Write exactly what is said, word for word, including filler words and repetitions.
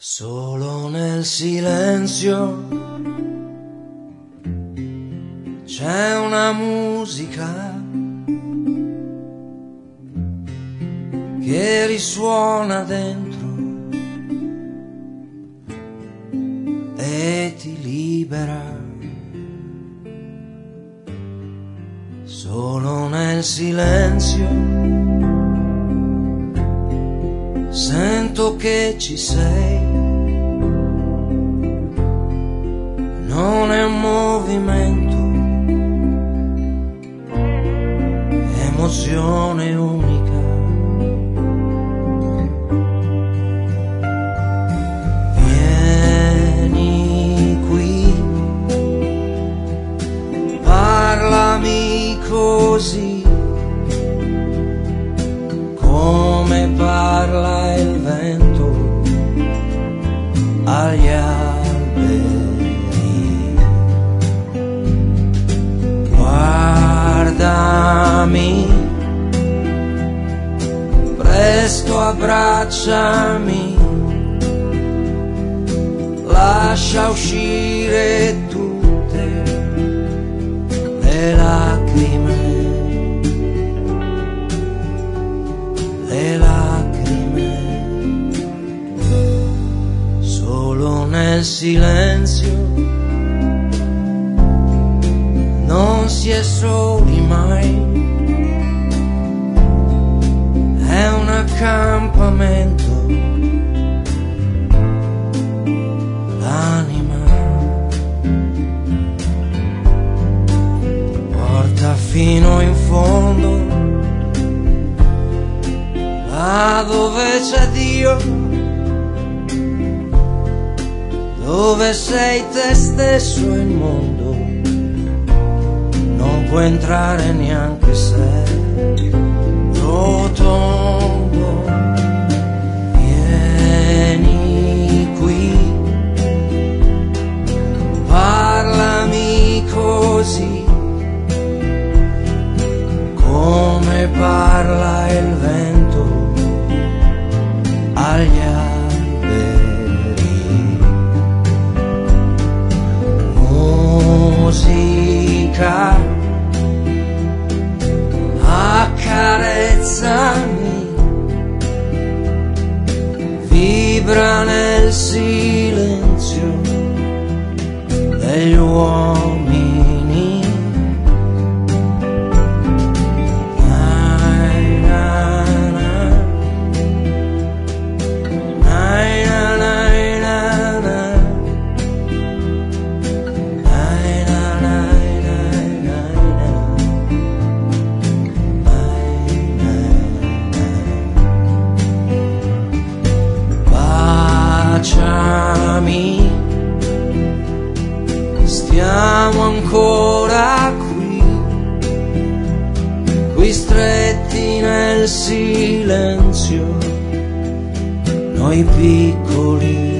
Solo nel silenzio c'è una musica che risuona dentro e ti libera. Solo nel silenzio sento che ci sei. Non è un movimento, emozione unica. Vieni qui, parlami così, come parla il vento agli alberi. Guardami, presto abbracciami, lascia uscire tutte le lacrime, le lacrime. Solo nel silenzio non si è soli mai, è un accampamento, l'anima ti porta fino in fondo, là dove c'è Dio, dove sei te stesso e il mondo non può entrare neanche se rotondo. Vieni qui, parlami così, come parla il vento agli alberi. Musica, accarezzami, vibra nel silenzio degli uomini. Nai, na, na. Nai, na, nai, na, na. Nai, na, nai, nai, nai, nai. Baciami, stiamo ancora qui, qui stretti nel silenzio, noi piccoli.